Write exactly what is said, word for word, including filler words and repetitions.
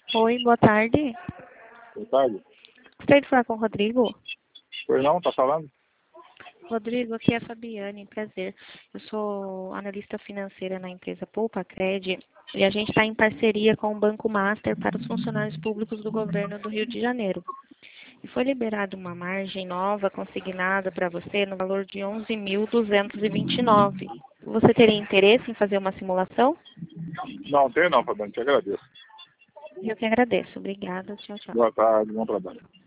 Oi, boa tarde. Boa tarde. Gostaria de falar com o Rodrigo. Pois não, tá falando? Rodrigo, aqui é a Fabiane, prazer. Eu sou analista financeira na empresa Poupa Cred e a gente está em parceria com o Banco Master para os funcionários públicos do governo do Rio de Janeiro. E foi liberada uma margem nova consignada para você no valor de onze mil duzentos e vinte e nove. Você teria interesse em fazer uma simulação? Não, tem não, Fabiano, te agradeço. Eu que agradeço. Obrigada. Tchau, tchau. Boa tarde, bom trabalho.